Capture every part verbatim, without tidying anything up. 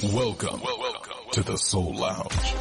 Welcome, welcome to the Soul Lounge.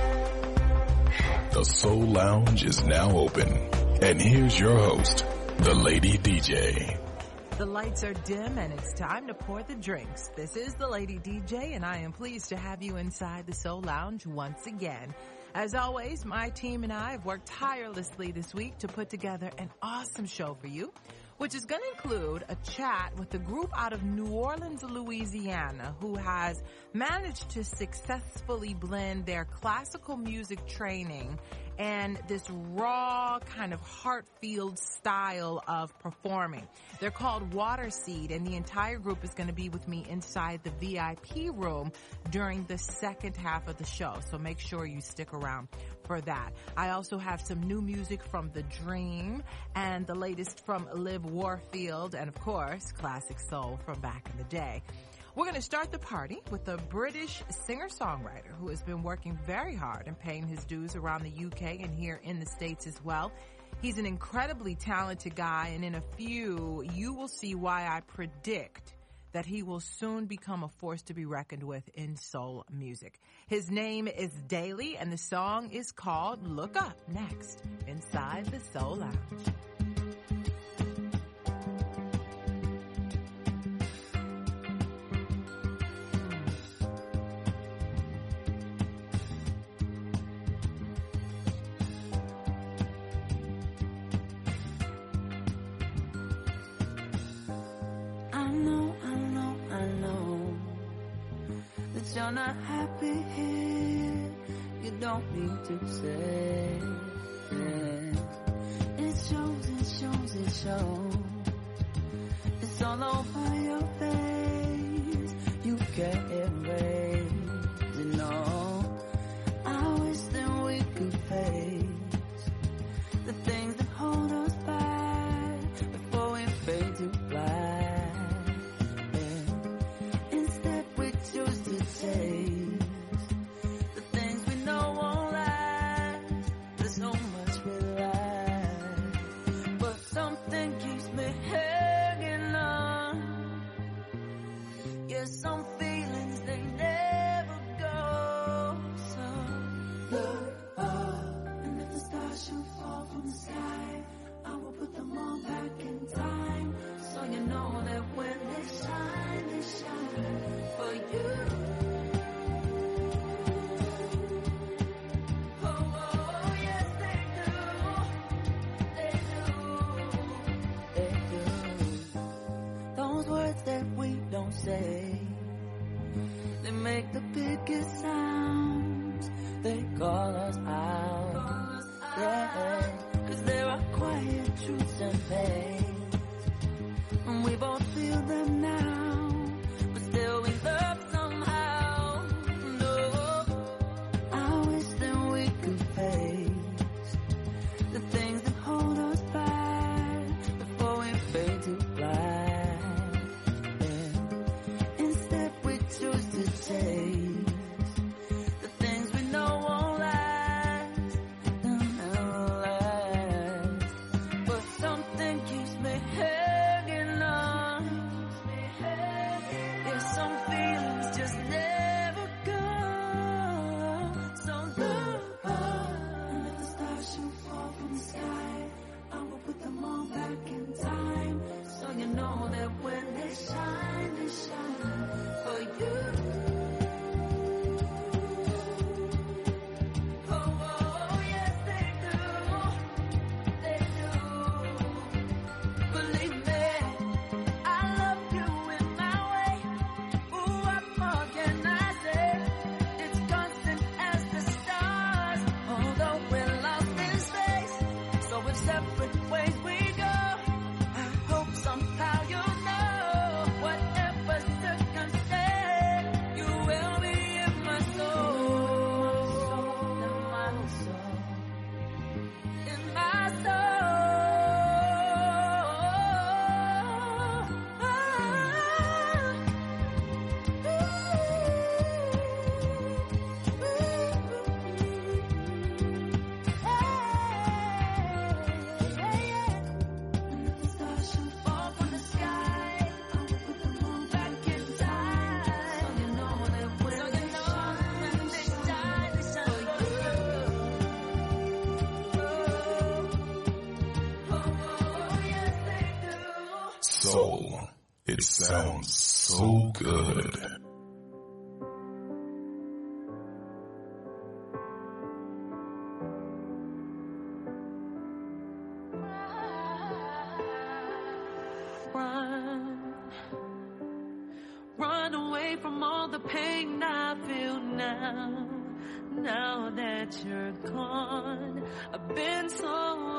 The Soul Lounge is now open. And here's your host, the Lady D J. The lights are dim and it's time to pour the drinks. This is the Lady D J and I am pleased to have you inside the Soul Lounge once again. As always, my team and I have worked tirelessly this week to put together an awesome show for you, which is going to include a chat with a group out of New Orleans, Louisiana, who has managed to successfully blend their classical music training and this raw kind of heart-filled style of performing. They're called Waterseed, and the entire group is going to be with me inside the V I P room during the second half of the show, so make sure you stick around for that. I also have some new music from The Dream and the latest from Liv Warfield, and of course, classic soul from back in the day. We're going to start the party with a British singer-songwriter who has been working very hard and paying his dues around the U K and here in the States as well. He's an incredibly talented guy, and in a few, you will see why I predict that he will soon become a force to be reckoned with in soul music. His name is Daly, and the song is called Look Up, next inside the Soul Lounge. You're not happy here, you don't need to say it. It shows, it shows, it shows. It's all over your face, you can't erase it, no. I wish that we could face the things that hold us back before we fade to black. The things we know won't last. There's so much we lack, but something keeps me hanging on. Yeah, some feelings they never go. So look up, and if the stars should fall from the sky, I will put them all back in time, so you know that when they shine, they shine for you. Say, they make the biggest sounds, they call us out, yeah, cause there are quiet truths and pains, and we both feel them now, but still we love somehow, no, I wish that we could face the things that hold us back before we fade to black. The things we know won't last, they'll never last, but something keeps me hanging on. Yeah, some feelings just never go. So look up, and if the stars should fall from the sky, I will put them all back in time, so you know that when they shine, they shine for you. Can I sounds so good. Run, run away from all the pain I feel now. Now that you're gone, I've been so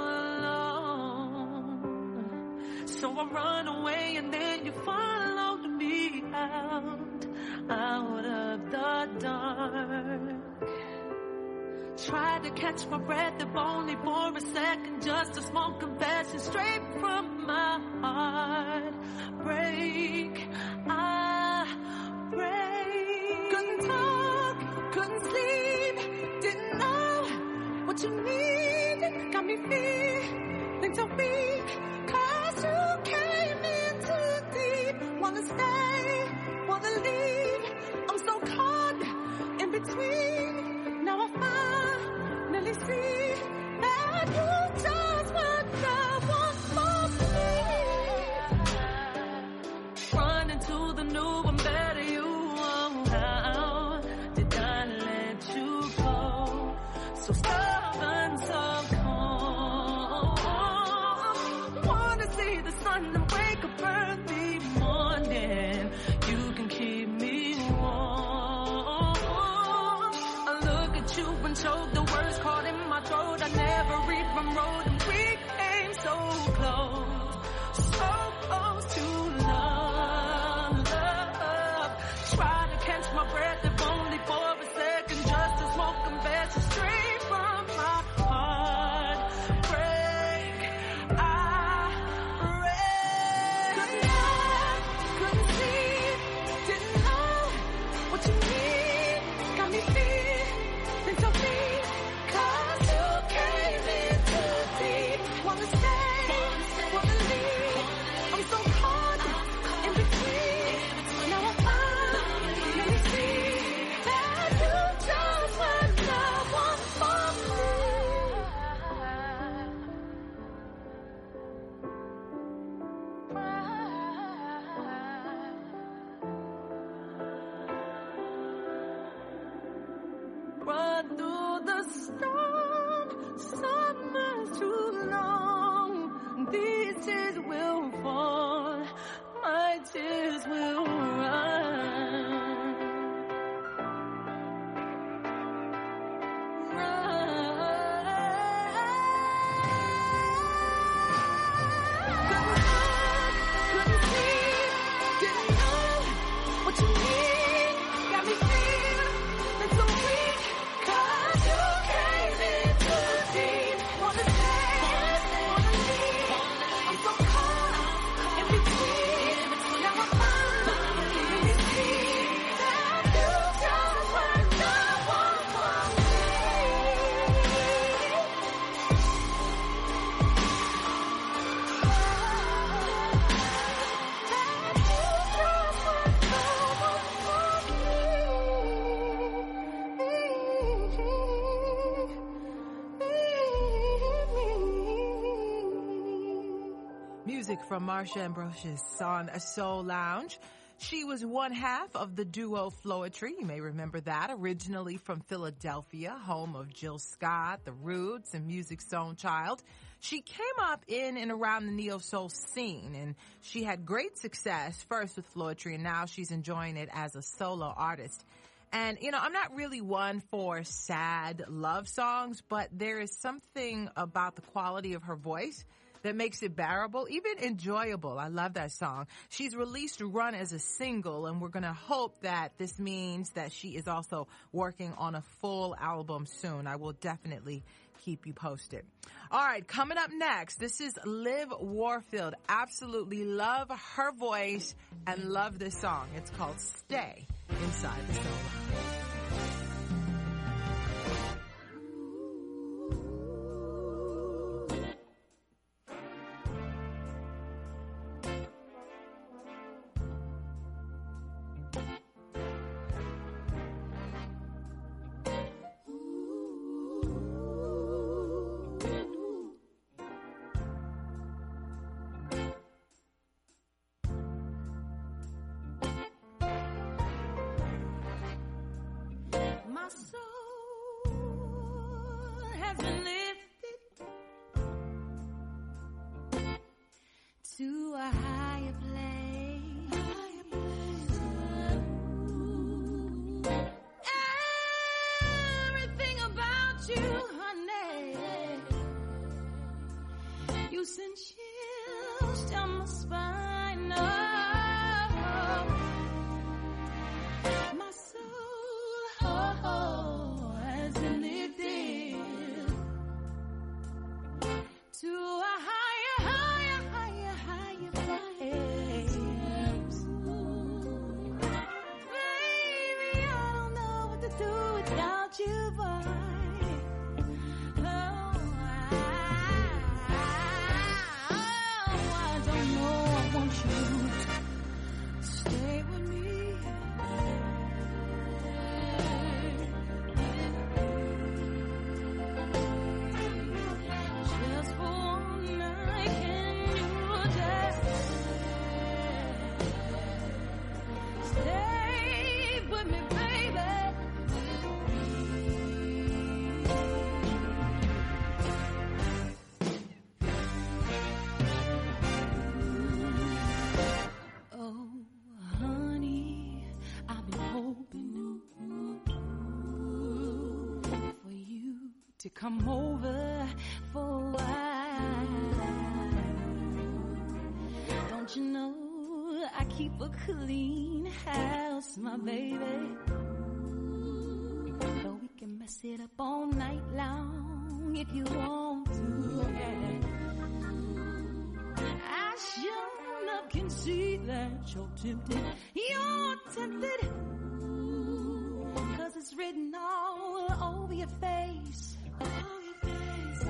alone. So I run away and then you followed me out, out of the dark. Tried to catch my breath if only for a second, just a small confession straight from my heart. Break, I break. Couldn't talk, couldn't sleep, didn't know what you need. Got me feeling so weak, cause you came in too deep. Wanna stay, wanna leave, I'm so caught in between. Now I finally see that you just want the one for me. Running to the new and better you. How did I let you go? So stubborn, so cold. Wanna see the sun and wake up early morning. You can keep me warm. You and showed the words caught in my throat. I never even wrote, and we came so close, so close to love, love. Try to catch my breath if only for a second, just a small confession straight from my heart. Break, I break. Couldn't laugh, couldn't sleep, didn't know what you need. Got me feeling so deep, cause you came in too deep. Wanna stay, wanna leave, I'm so caught in between. Now I finally see that you just want the one for me. Run through the storm, summer's too long. These tears will fall, my tears will run. Couldn't sleep, didn't know what you need. Got me feeling so weak, cause you came in too deep. Wanna stay, wanna leave, I'm so caught in between. Now I finally see that you just weren't the one for me. Music from Marsha Ambrosius on a Soul Lounge. She was one half of the duo Floetry. You may remember that. Originally from Philadelphia, home of Jill Scott, The Roots, and Music's Own Child. She came up in and around the neo-soul scene, and she had great success first with Floetry, and now she's enjoying it as a solo artist. And, you know, I'm not really one for sad love songs, but there is something about the quality of her voice that makes it bearable, even enjoyable. I love that song. She's released Run as a single, and we're going to hope that this means that she is also working on a full album soon. I will definitely keep you posted. All right, coming up next, this is Liv Warfield. Absolutely love her voice and love this song. It's called Stay Inside the Soul Lounge. has been lifted to a higher place. Higher place. Everything about you, honey, you send chills down my spine. Oh, my soul oh, oh, has been lifted to a higher, higher, higher, higher place. Baby, I don't know what to do without you, boy. Oh, I, oh, I don't know. I want you to stay with me. Just for one night, can you just stay with me, baby? Oh, honey, I've been hoping for you to come over for a while. Don't you know I keep a clean house, my baby? But we can mess it up all night long if you want to. Yeah. I sure enough can see that you're tempted. You're tempted. Cause it's written all over your face. All your face.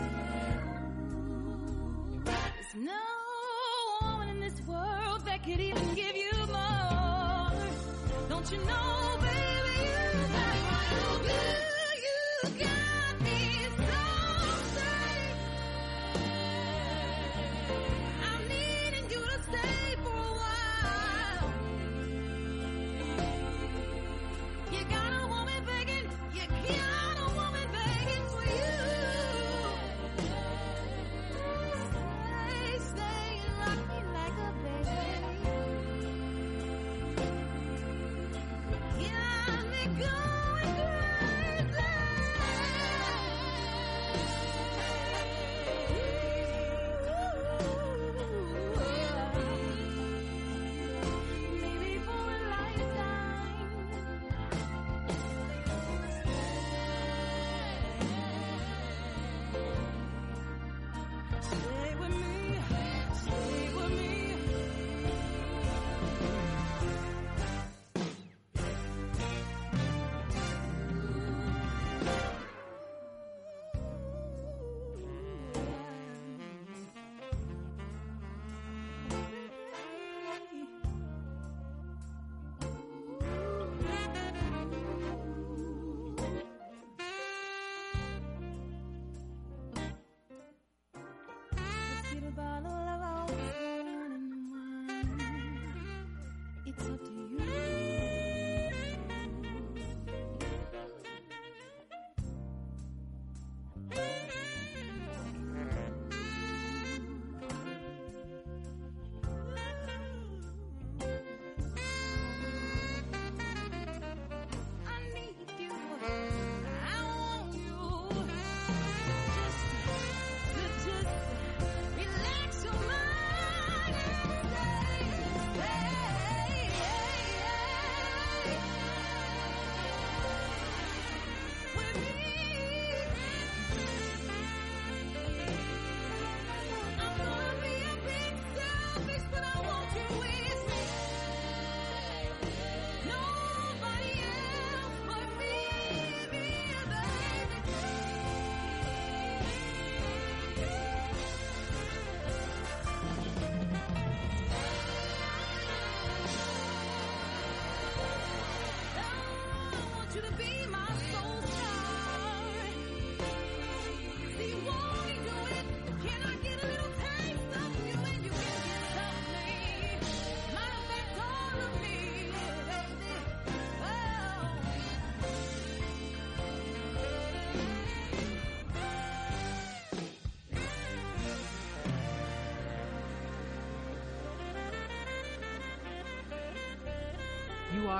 There's no woman in this world that could even give you more. Don't you know, baby, you got you, you got me so safe. I'm needing you to stay for a while. You got a woman begging, you got a woman begging for you. Stay, stay, rock me like a baby. Got me going crazy. Maybe for a lifetime. Stay with me, stay with me. Let's get a bottle of old and wine. It's up to you. I need you. I want you. Just, just relax your mind and stay, stay, with me. I'm gonna be a bit selfish, but I want you with me. Nobody else but me, me, baby. I want you to be my soul star. See, won't you do it? Can I get a little taste of you and you can get some of me? Matter of fact, all of me, baby. Oh.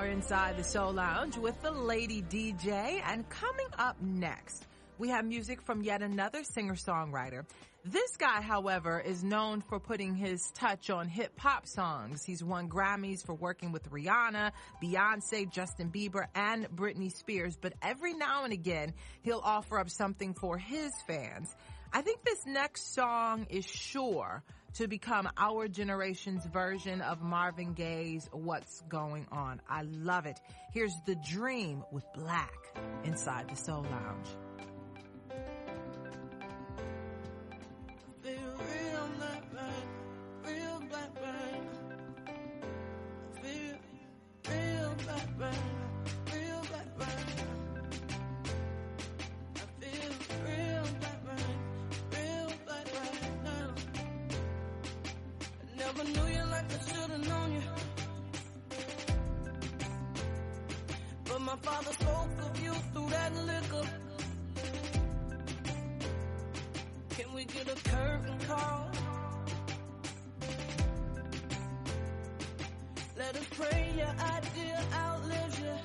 inside the Soul Lounge with the Lady D J. And coming up next, we have music from yet another singer-songwriter. This guy, however, is known for putting his touch on hip-hop songs. He's won Grammys for working with Rihanna, Beyonce, Justin Bieber, and Britney Spears. But every now and again, he'll offer up something for his fans. I think this next song is sure to become our generation's version of Marvin Gaye's What's Going On. I love it. Here's The Dream with Black inside the Soul Lounge. My father spoke of you through that liquor. Can we get a curtain call? Let us pray your idea outlives you.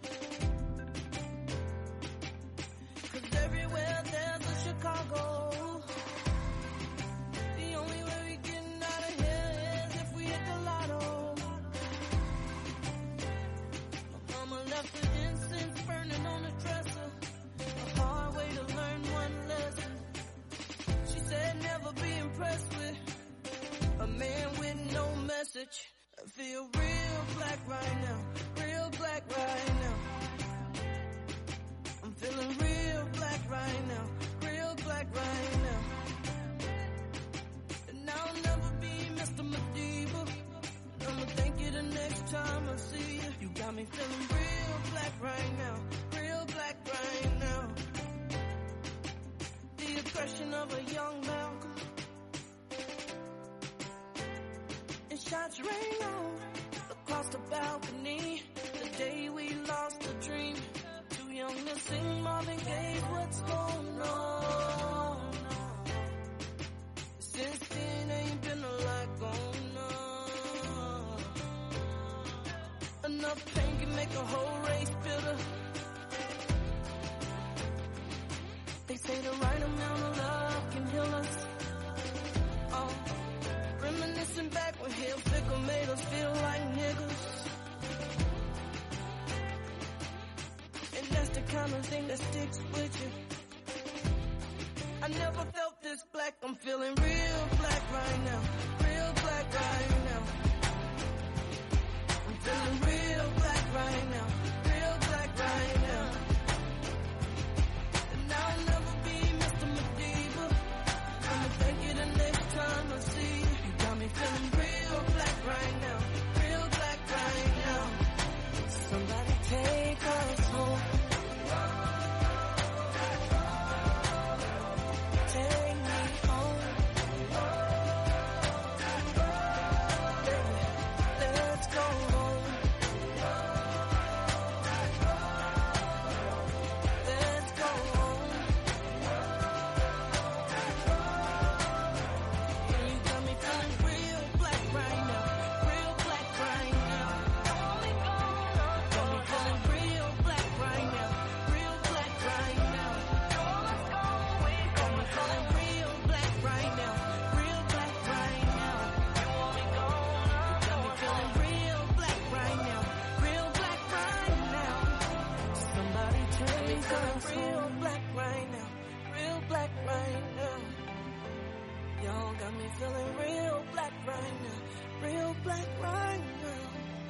Cause everywhere there's a Chicago. The only way we getting out of here is if we hit the lotto. My mama left the incense burning on the dresser. A hard way to learn one lesson. She said never be impressed with a man with no message. I feel real black right now, real black right now. I'm feeling real black right now, real black right now. And I'll never be Mister Madiba. I'ma thank you the next time I see you. You got me feeling real black right now, real black right now. The oppression of a young Malcolm. And shots rain on across the balcony. The day we lost a dream. Too young to sing Marvin Gaye, what's going on? Since then ain't been a lot going on. Enough pain can make a whole race bitter. They say the right amount of love can heal us. Oh, reminiscing back when Hill Fickle made us feel like niggas. And that's the kind of thing that sticks with you. I never felt this black. I'm feeling real black right now, real black right now. I'm feeling real black right now, real black right now. And I'll never be Mister Madiba. I'ma thank you the next time I see you. You got me feeling real black right now, real black right now. Somebody take us home. Take me home. Baby, let's go home. Let's go home. And you got me feeling real black right now, real black right now. Got me feeling real black right now, real black right now. Got me feeling real black right now, real black right now. Got me feeling real black right now, real black right now. Somebody take us real black right now, real black right now. Y'all got me feeling real black right now, real black right now.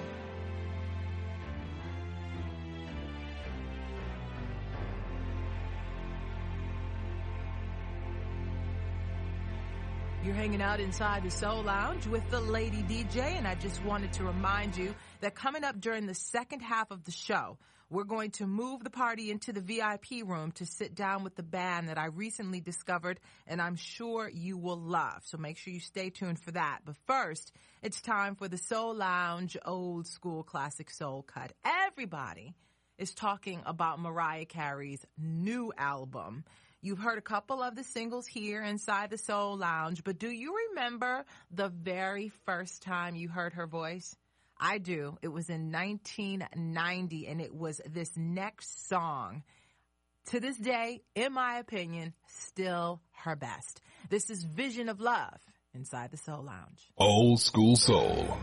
You're hanging out inside the Soul Lounge with the Lady D J, and I just wanted to remind you that coming up during the second half of the show, we're going to move the party into the V I P room to sit down with the band that I recently discovered, and I'm sure you will love. So make sure you stay tuned for that. But first, it's time for the Soul Lounge Old School Classic Soul Cut. Everybody is talking about Mariah Carey's new album. You've heard a couple of the singles here inside the Soul Lounge, but do you remember the very first time you heard her voice? I do. It was in nineteen ninety, and it was this next song. To this day, in my opinion, still her best. This is Vision of Love inside the Soul Lounge. Old School Soul.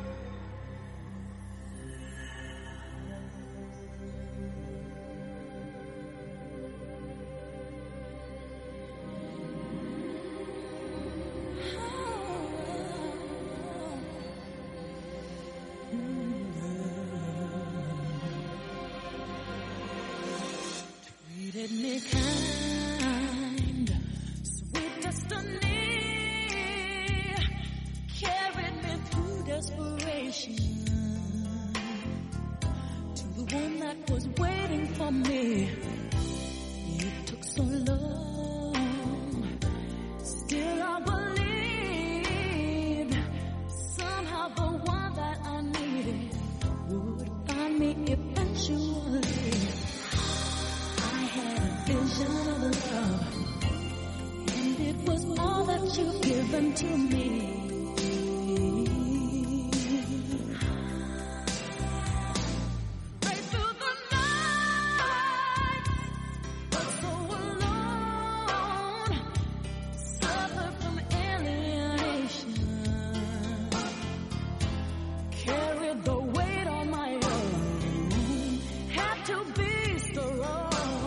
Me kind, sweet destiny carried me through desperation to the one that was waiting for me. It took so long, still I believed somehow the one that I needed would find me eventually. Vision of love, and it was all that you've given to me. Right through the night, but so alone, suffered from alienation, carried the weight on my own, had to be strong.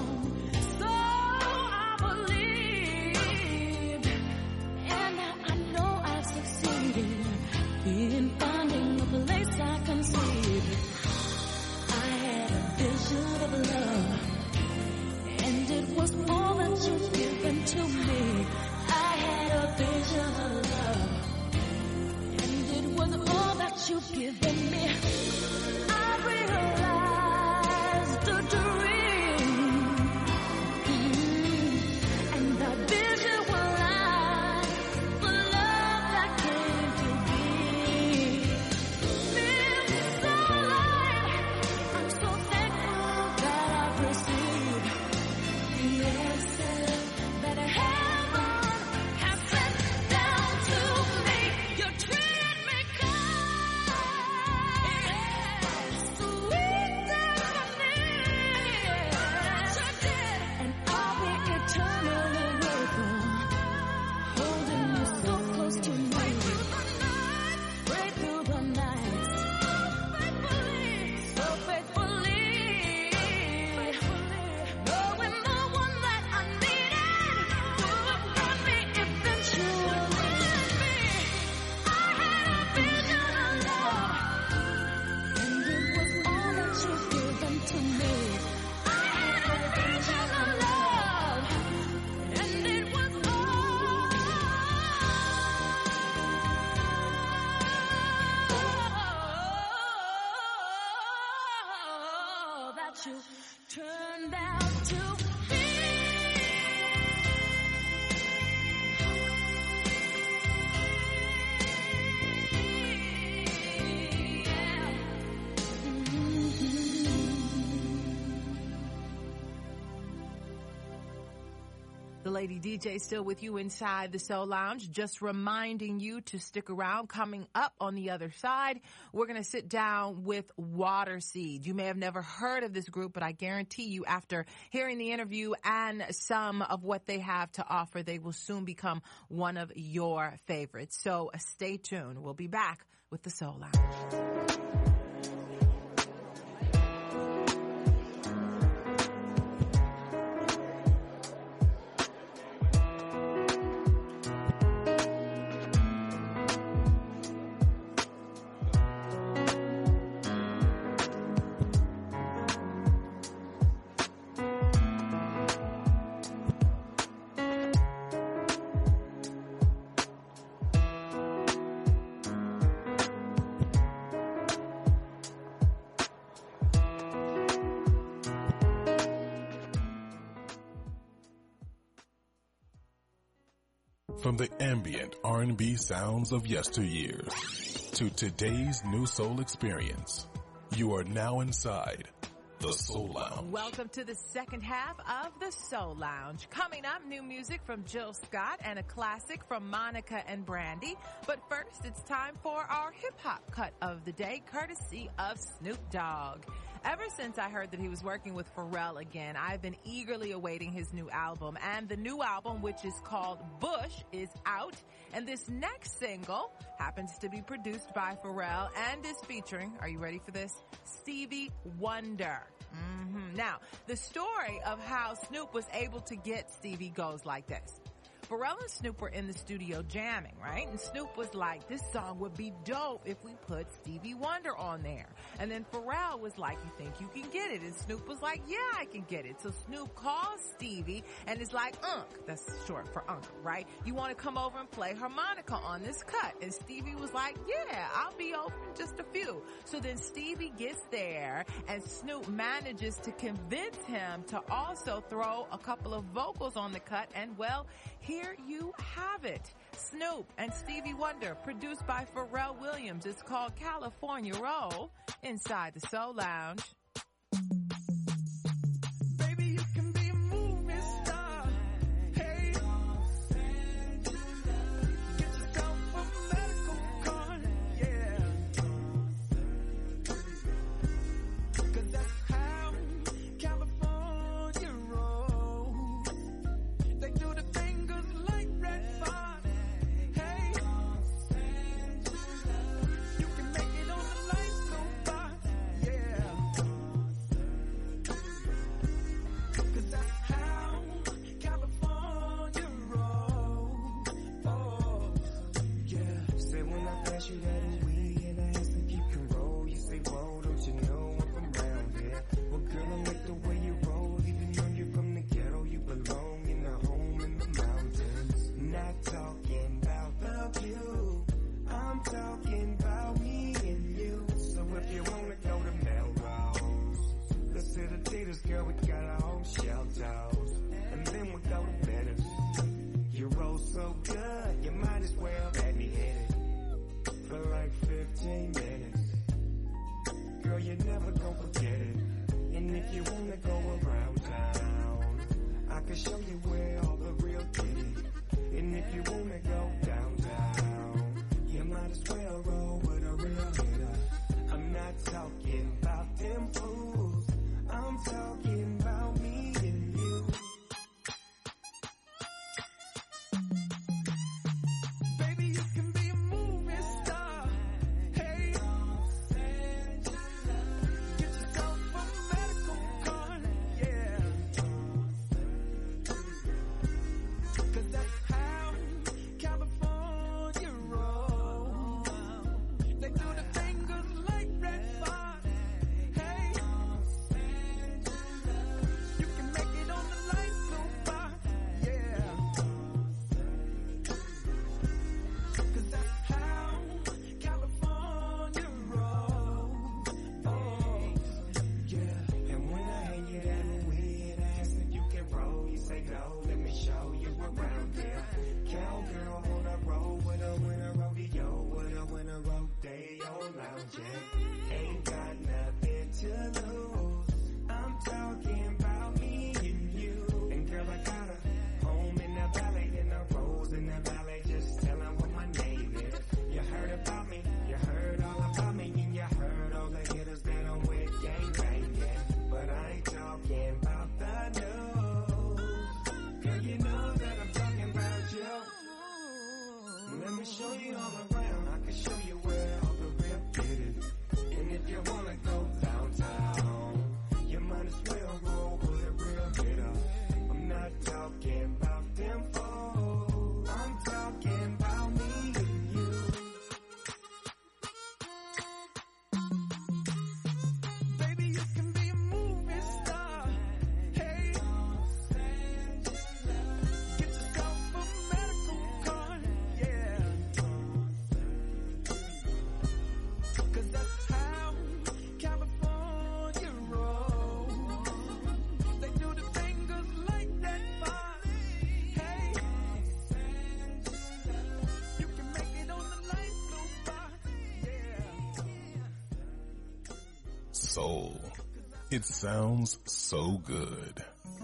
In finding a place I conceived, I had a vision of love, and it was all that you've given to me. I had a vision of love, and it was all that you've given me. I realized a dream, mm-hmm. and that vision was you turned out to be. Yeah. Mm-hmm. The Lady D J still with you inside the Soul Lounge, just reminding you to stick around. Coming up on the other side, we're going to sit down with Waterseed. You may have never heard of this group, but I guarantee you after hearing the interview and some of what they have to offer, they will soon become one of your favorites. So uh, stay tuned. We'll be back with the Soul Lounge. From the ambient R and B sounds of yesteryear to today's new soul experience, you are now inside The Soul Lounge. Welcome to the second half of the Soul Lounge. Coming up, new music from Jill Scott and a classic from Monica and Brandy. But first, it's time for our hip-hop cut of the day, courtesy of Snoop Dogg. Ever since I heard that he was working with Pharrell again, I've been eagerly awaiting his new album. And the new album, which is called Bush, is out. And this next single happens to be produced by Pharrell and is featuring, are you ready for this? Stevie Wonder. Mm-hmm. Now, the story of how Snoop was able to get Stevie goes like this. Pharrell and Snoop were in the studio jamming, right? And Snoop was like, this song would be dope if we put Stevie Wonder on there. And then Pharrell was like, you think you can get it? And Snoop was like, yeah, I can get it. So Snoop calls Stevie and is like, Unc, that's short for Unc, right? You want to come over and play harmonica on this cut? And Stevie was like, yeah, I'll be over in just a few. So then Stevie gets there and Snoop manages to convince him to also throw a couple of vocals on the cut. And well, he Here you have it. Snoop and Stevie Wonder, produced by Pharrell Williams. It's called California Roll inside the Soul Lounge. Baby, you can be a movie star. Hey, get yourself a medical card. Yeah, 'cause that's how California rolls. They do the fingers like red fire. Hey, you can make it on the lights go by. Yeah, 'cause that's how California rolls. Oh, yeah. Say when I pass you that weed and I ask if you can roll, you say, whoa, don't you know I'm from around here? Well, girl, I like the way you roll, even though you're from the ghetto, you belong in a home in the mountains. Not talking about the view, I'm talking about me and you. So if you wanna go to Melrose, let's hit the theaters, girl, we got our own shelters. And then we go to Venice. You roll so good, you might as well let me hit it for like fifteen minutes. Girl, you're never gonna forget it. And if you wanna go around town, I can show you where all the real get it. And if you wanna go downtown, you might as well roll with a real hitter. I'm not talking about them fools, I'm talking about me and you. Baby, you can be a movie star. Hey, get yourself a medical card. Yeah, 'cause that's how California rolls. They do the fingers like red fire. Hey, you can make it on the lights go by. Yeah, 'cause that's how California rolls. Oh, yeah. And when I hang you that weird ass and you can roll, you say no, let me show you around here. Cowgirl on a roll with a winter rodeo, with a winter rodeo lounge. Yeah. Ain't got nothing to lose. I'm talking about me and you. And girl, I got a home in the valley, in the rose in the valley. Just tell 'em what my name is. You heard about me, you heard all about me, and you heard all the hitters that I'm with, gang banging. But I ain't talking about the news. Girl, you know that I'm talking about you. Let me show you all around, I can show you where all the real get it. And if you wanna go downtown, It sounds so good.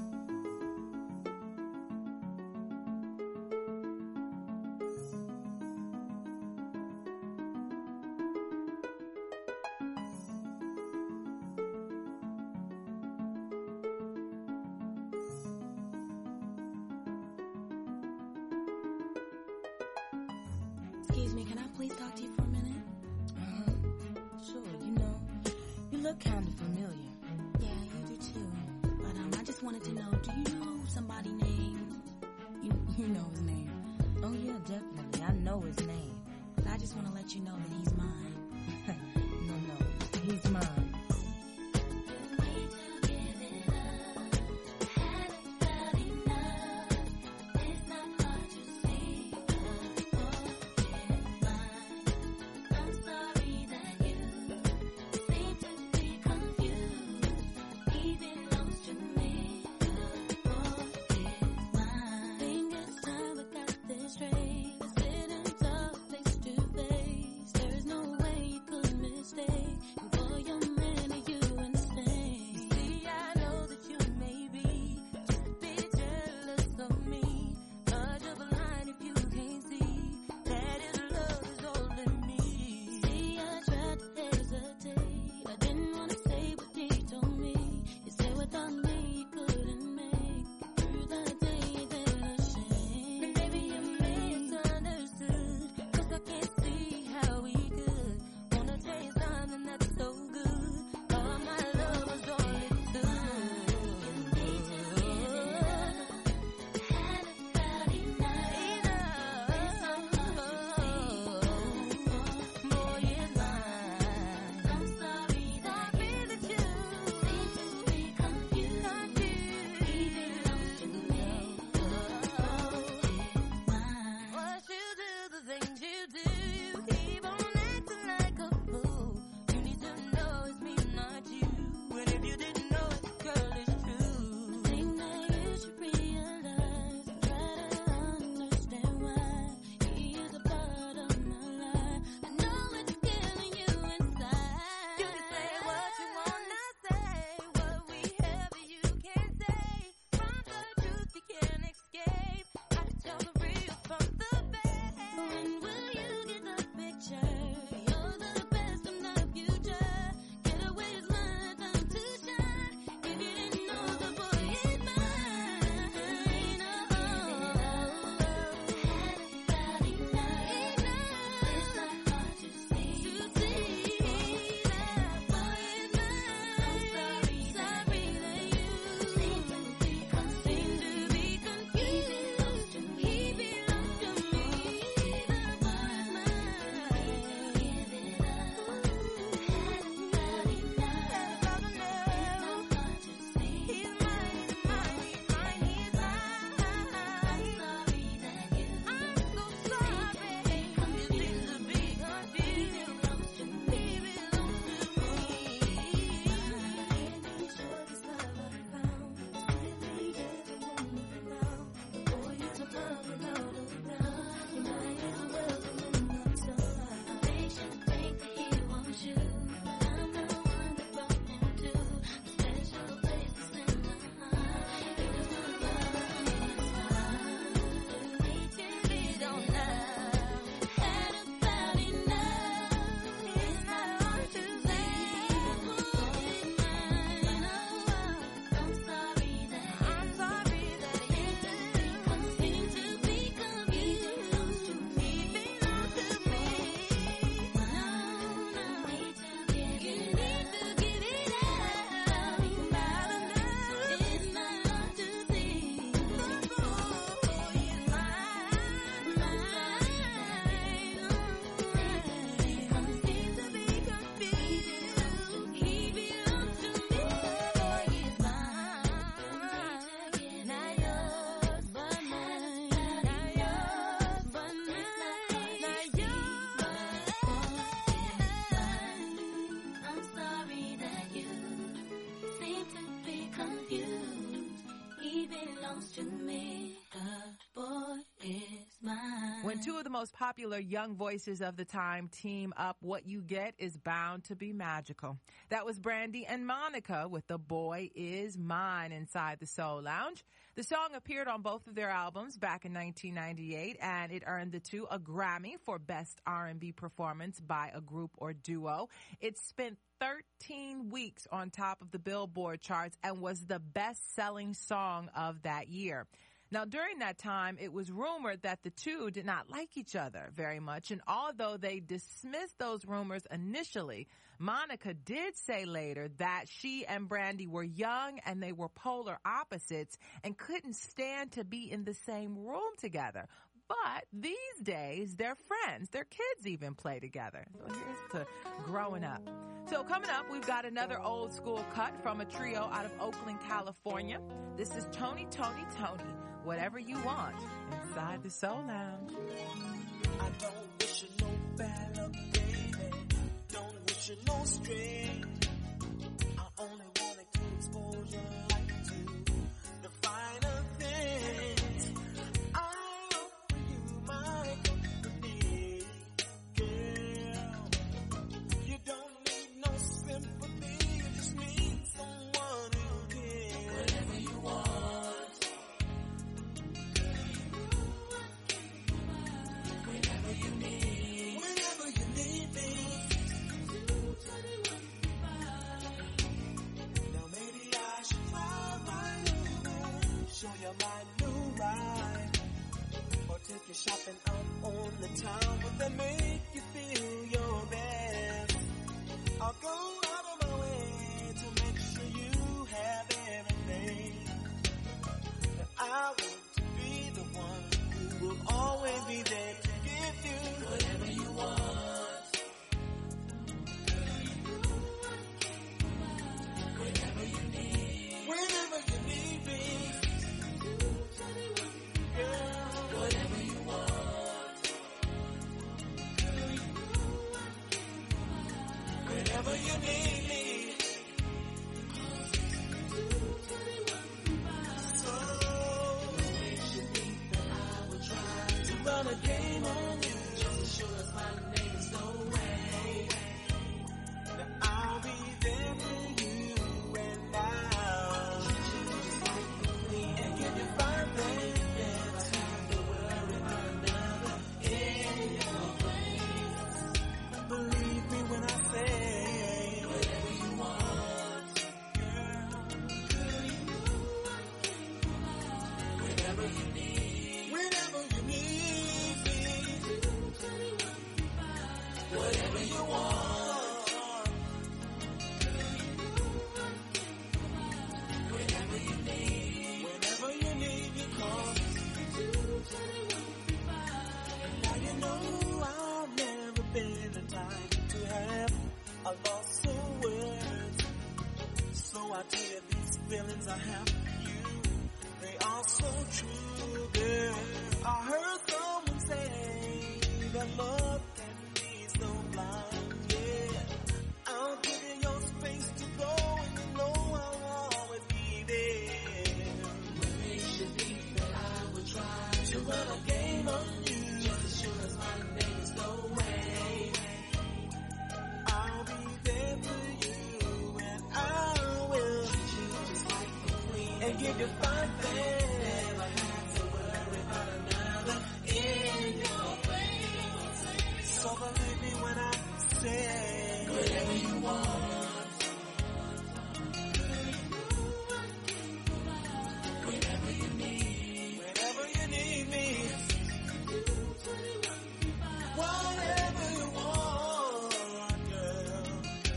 Excuse me, can I please talk to you for a minute? Uh-huh. Sure, you know, you look kind of familiar. Yeah, you do too. But um, I just wanted to know, do you know somebody named... You you know his name. Oh yeah, definitely. I know his name. But I just want to let you know that he's mine. No, no, he's mine. There's no way you could mistake. For your When two of the most popular young voices of the time team up, what you get is bound to be magical. That was Brandy and Monica with The Boy Is Mine inside the Soul Lounge. The song appeared on both of their albums back in nineteen ninety-eight, and it earned the two a Grammy for Best R and B Performance by a Group or Duo. It spent thirteen weeks on top of the Billboard charts and was the best-selling song of that year. Now, during that time, it was rumored that the two did not like each other very much, and although they dismissed those rumors initially, Monica did say later that she and Brandy were young and they were polar opposites and couldn't stand to be in the same room together. But these days, they're friends. Their kids even play together. So here's to growing up. So coming up, we've got another old school cut from a trio out of Oakland, California. This is Tony, Tony, Tony. Whatever you want inside the Soul Lounge. I don't wish you no bad luck, baby. Don't wish you no strain. I only wanna keep exposure like to the finer things. I offer you my company, girl. You don't need no sympathy. You just need someone who cares. Whatever you want. Show you my new ride, or take you shopping out on the town, but then make you feel your best. I'll go out of my way to make sure you have everything. And I want to be the one who will always be there to give you whatever you want. Whatever you need, whenever you need me. Whatever you want, whenever you need me, so I will try to run a game on you, just as sure as my name's no way. That I'll be there for you, and I'll and give you five things. Believe me when I say whatever you want, girl. Whatever you need, whenever you need me. Whatever you want, whenever you need, whenever you need me, call. Now you know I've never been the type to have a loss of words. So I tell you these feelings I have for you, they are so true, girl. I heard someone say that love can be so blind, yeah. I'll give you your space to go, and you know I'll always be there. When they should be that I would try to run a game on you, just as sure as my name is no way. I'll be there for you, and I will treat you just like a queen, and give you fine things. Never have to worry about another in your face. So believe me when I say whatever you want, whenever you need, whenever you need me. Whatever you want, girl.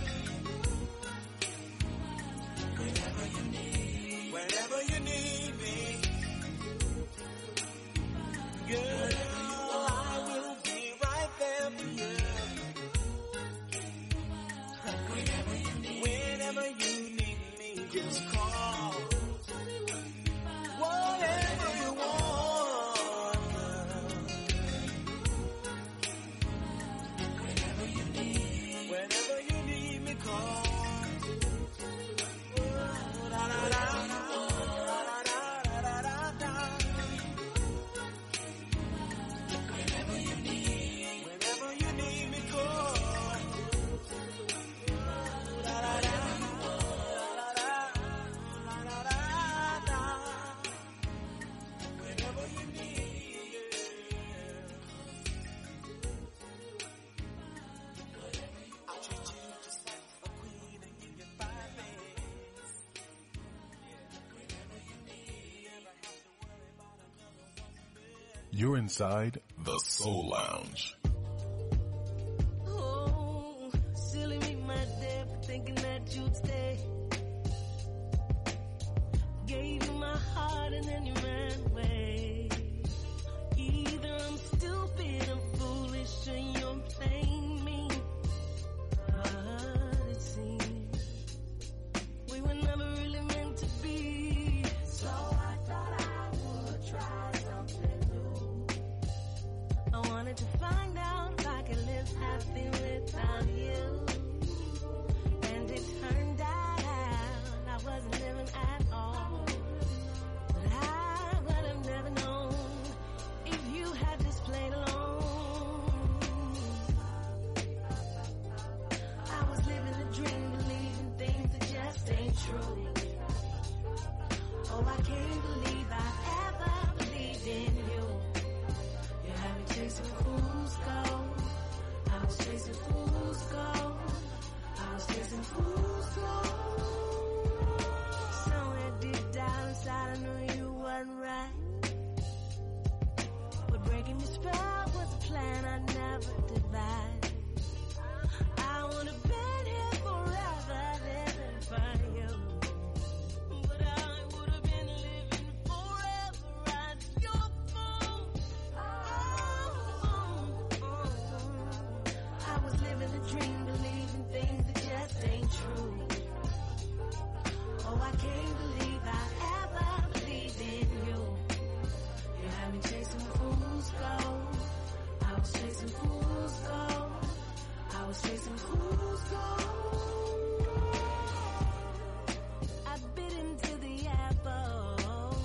Whenever you need, whenever you need me, girl, I will be right there for you. Whenever you need, whenever you need me, just call. Whatever you want, girl. Whenever you need, whenever you need me, call. Oh, da, da, da, da. Da, da, da, da, da, da. You're inside the Soul Lounge. Oh, silly me, my dear, for thinking that you'd stay. Gave you my heart and then you ran away. Either I'm stupid or foolish or you're playing me. But it seems we were never really meant to be. So I thought I would try something new. I wanted to find out if I could live happy without you. And it turned out I wasn't living at all. But I would have never known if you had just played alone. I was living a dream, believing things that just ain't true. Oh, I can't believe I ever believed in you. You had me chasing fool's gold. I was chasing fool's gold. I was chasing fool's gold. Somewhere deep down inside I knew you wasn't right. But breaking your spell was a plan I never devised. I would have been here forever living for you. But I would have been living forever as your fool. I was living a dream, believing things that just ain't true. Oh, I can't believe I ever believed in you. You had me chasing fool's gold. I was chasing fool's gold. I was chasing fool's gold. I bit into the apple.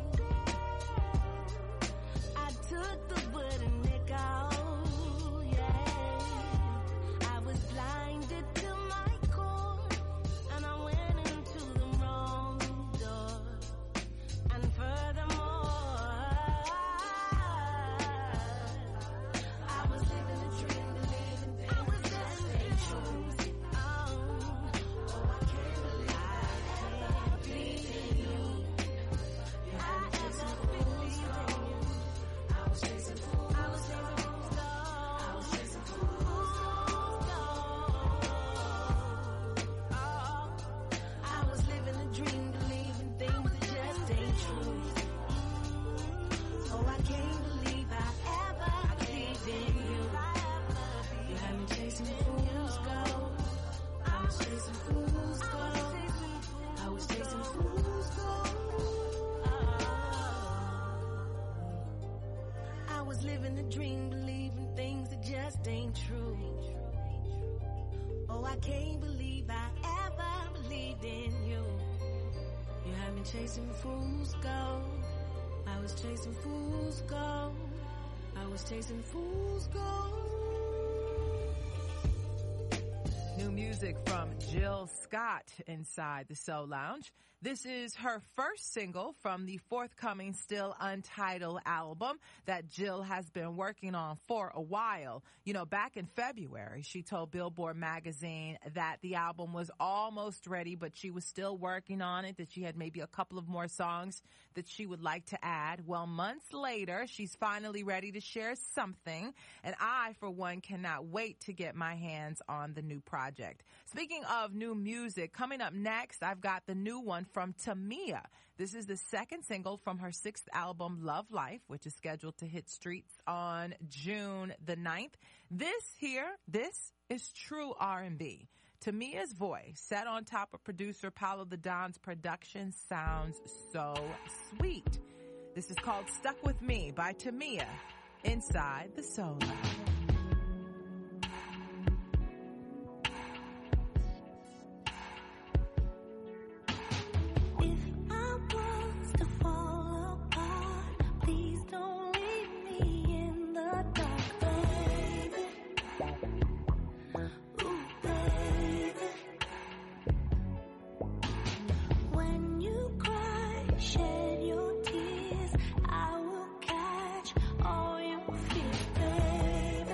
I took the wooden nickel. Yeah, I was blinded to my core, and I went into the wrong door. And furthermore, I was living a dream, believing things that just ain't true. Oh, oh, I can't believe I can't believe in you. You had me chasing fool's gold. I was chasing fool's gold. I was chasing fool's gold. Oh, I was living a dream, believing things that just ain't true. Oh, I can't believe I ever believed in you. You had me chasing fool's gold. I was chasing fool's gold. I was chasing fool's gold. I was living a dream, believing things that just ain't true. Oh, I can't believe I ever believed in you. You had me chasing fool's gold. I was chasing fool's gold. I was chasing fool's gold. New music from Jill Scott inside the Soul Lounge. This is her first single from the forthcoming Still Untitled album that Jill has been working on for a while. You know, back in February, she told Billboard magazine that the album was almost ready, but she was still working on it, that she had maybe a couple of more songs that she would like to add. Well, months later, she's finally ready to share something, and I, for one, cannot wait to get my hands on the new project. Speaking of new music, coming up next, I've got the new one from Tamia. This is the second single from her sixth album, Love Life, which is scheduled to hit streets on June the ninth. This here, this is true R and B. Tamia's voice, set on top of producer Paulo the Don's production, sounds so sweet. This is called Stuck With Me by Tamia inside the Soul Lounge. Shed your tears, I will catch all your fears, baby.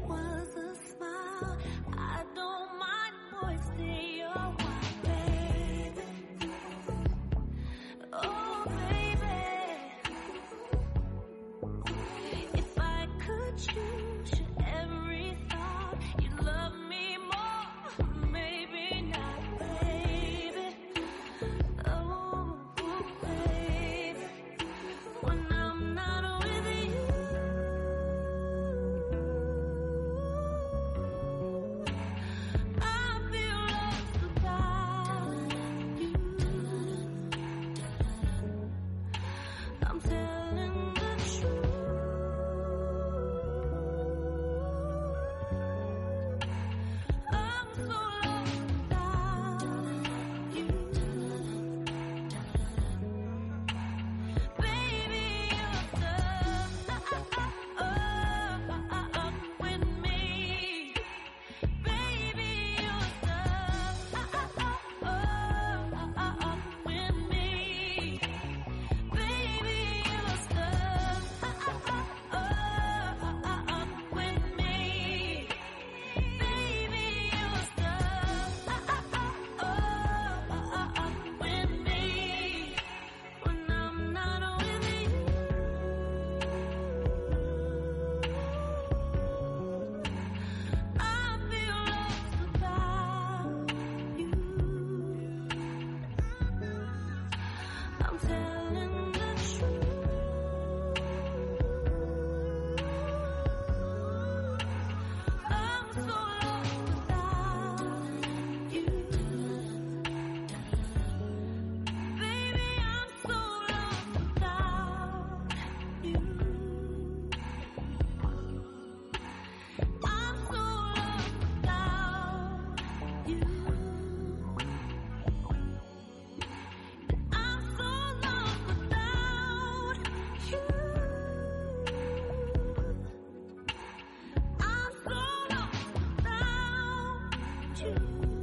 was a smile. I don't mind, boy, stay your wife, baby. Oh, baby. If I could choose every thought, you'd love me more. Maybe not, baby. Oh, baby. When I'm not with you, I feel lost without you. I'm telling the truth. I'm so lost without you. Baby, you're stuck with me. Baby, you're stuck with me. Baby, you're stuck with me. Baby, you're stuck with me. When I'm not with you, I feel lost without you. I'm telling the truth. I'm so lost without you. Baby, I'm so lost without you. I'm so lost without you. I'm so lost without you. I'm so lost without you.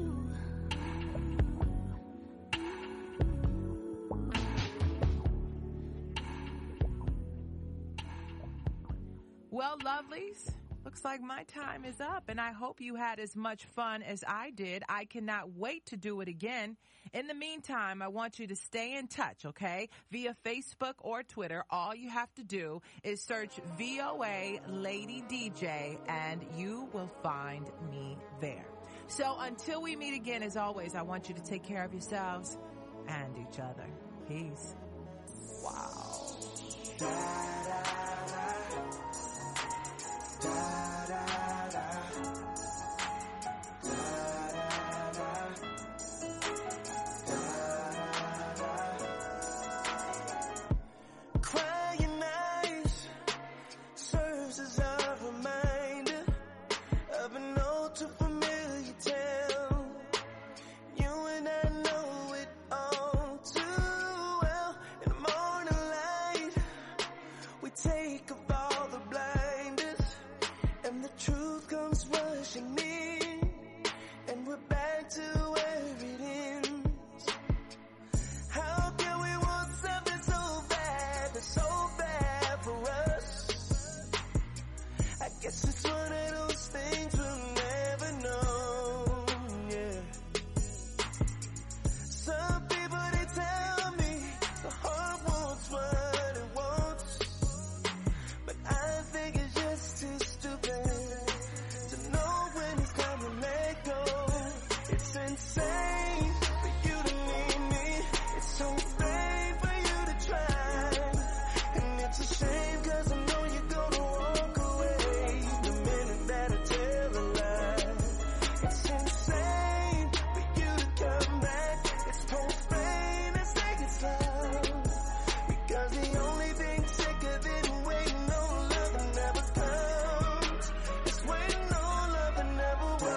Well, lovelies, looks like my time is up, and I hope you had as much fun as I did. I cannot wait to do it again. In the meantime, I want you to stay in touch, okay? Via Facebook or Twitter, all you have to do is search V O A Lady D J, and you will find me there. So until we meet again, as always, I want you to take care of yourselves and each other. Peace. Wow. Crying eyes serves as a reminder of an all too familiar tale. You and I know it all too well. In the morning light, we take off all the blinders, and the truth comes rushing in, and we're back to where it ends. How can we want something so bad, that's so bad for us? I guess it's one of those things we'll never know, yeah. Some people, they tell me the heart wants what it wants, but I think it's just too stupid to know when it's time to let go. It's insane for you to need me. It's so vain for you to try. And it's a shame, cause I know you're gonna walk away the minute that I tell a lie. It's insane for you to come back. It's profane, let's take it slow, because the only thing sicker than waiting on love that never comes is waiting on love that never was.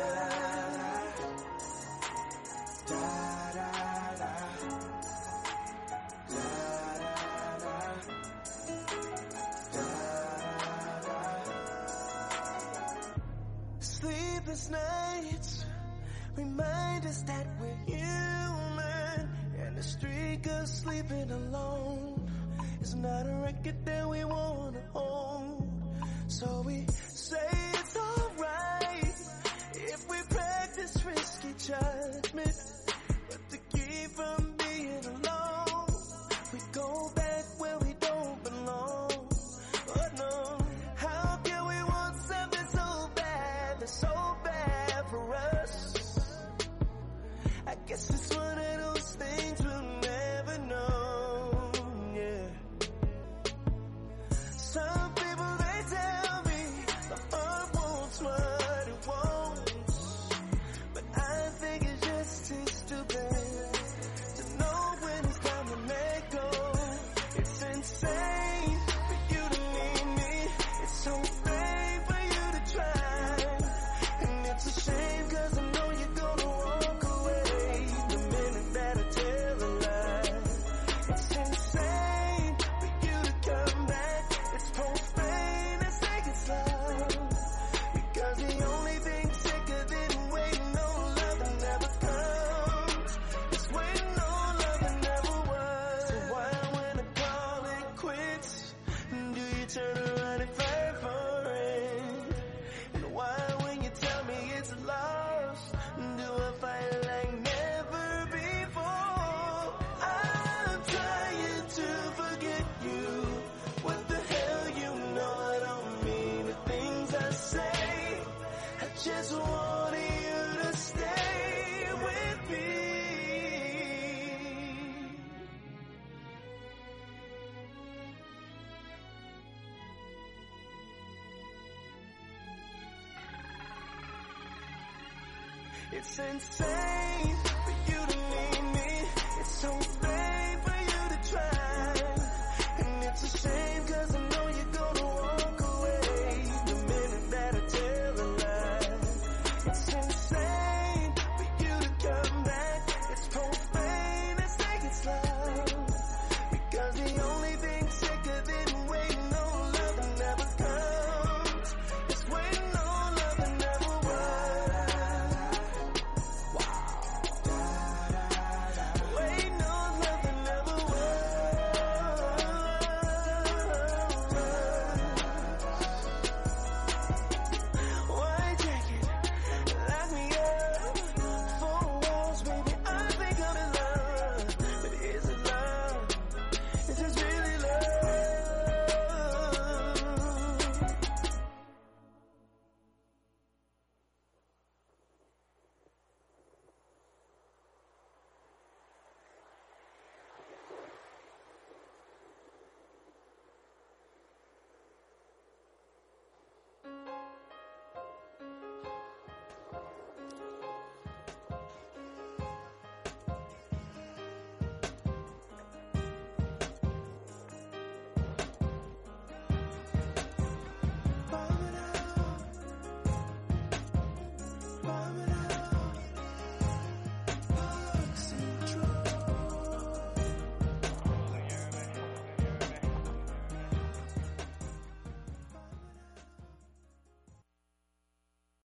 Sleepless nights remind us that we're human, and the streak of sleeping alone is not a record that we wanna hold. So we say it's all just wanted you to stay with me. It's insane for you to leave me. It's so bad.